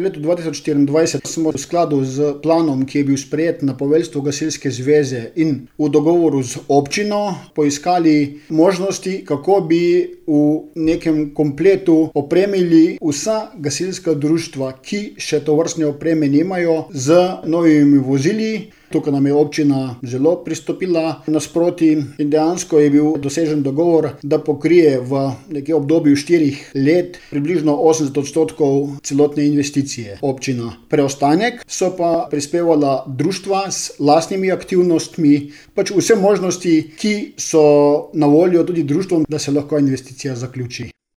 V letu 2024 smo v skladu z planom, ki je bil sprejet na poveljstvu Gasilske zveze in v dogovoru z občino, poiskali možnosti, kako bi v nekem kompletu opremili vsa gasilska društva, ki še tovrstne opreme nimajo, z novimi vozili. Tukaj nam je občina zelo pristopila nasproti in dejansko je bil dosežen dogovor, da pokrije v nekje obdobju 4 let približno 80% celotne investicije občina. Preostanek so pa prispevala društva s lastnimi aktivnostmi, pač vse možnosti, ki so na voljo tudi društvom, da se lahko investicija zaključi.